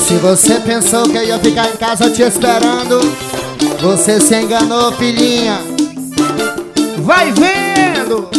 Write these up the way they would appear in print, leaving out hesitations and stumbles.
Se você pensou que eu ia ficar em casa te esperando, você se enganou, filhinha. Vai vendo.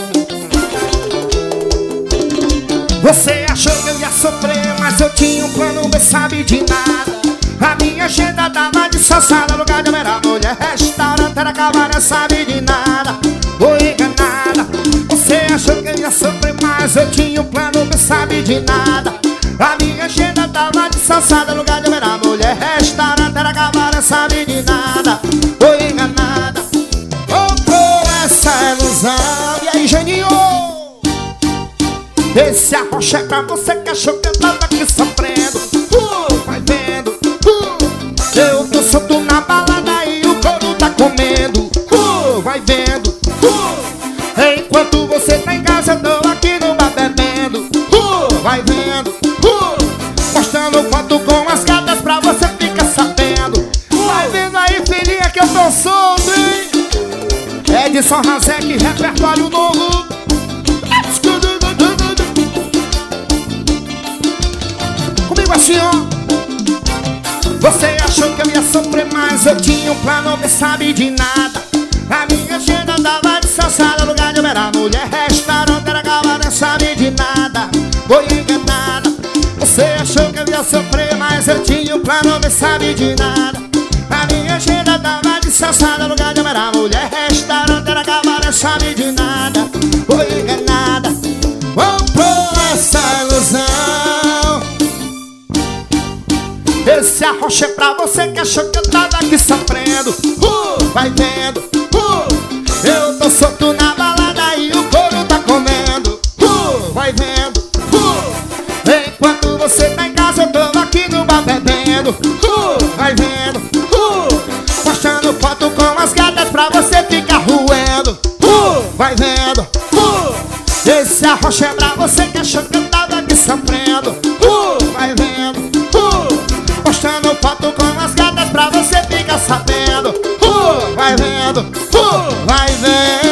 Você achou que eu ia sofrer, mas eu tinha um plano, não sabe de nada. A minha agenda tava disfarçada, lugar de ver a mulher, restaurante era cabaré, sabe de nada. Foi enganada. Você achou que eu ia sofrer, mas eu tinha um plano, não sabe de nada. A minha agenda tava disfarçada, lugar de ver a mulher, restaurante era cabaré, sabe de nada. Foi enganada. Comprou essa ilusão. E aí, Janinho? Esse arrocha é pra você que achou que eu tava aqui sofrendo. Vai vendo. Eu tô solto na balada e o couro tá comendo. Vai vendo. Enquanto você tá em casa eu tô aqui no bar bebendo. Vai vendo. Mostrando foto com as gatas pra você ficar sabendo. Vai vendo aí, filhinha, que eu tô solto, hein? Edson Razek, repertório novo. Comigo assim, ó. Você achou que eu ia sofrer, mas eu tinha um plano, não sabe de nada. A minha agenda tava disfarçada, lugar de ver a mulher, restaurante era cabaré, sabe de nada. Foi enganada. Você achou que eu ia sofrer, mas eu tinha um plano, não sabe de nada. A minha agenda tava disfarçada, lugar de ver a mulher, restaurante era cabaré, sabe de nada. Foi enganada. Comprou essa ilusão. Esse arrocha é pra você que achou que eu tava aqui sofrendo. Vai vendo. Eu tô solto na balada e o couro tá comendo. Vai vendo. Enquanto você tá em casa eu tô aqui no bar bebendo. Vai vendo. Postando foto com as gatas pra você ficar roendo. Vai vendo. Esse arrocha é pra você que achou que eu tava aqui sofrendo. Vai vendo. Postando foto com as gatas pra você ficar sabendo. Vai vendo. Vai vendo.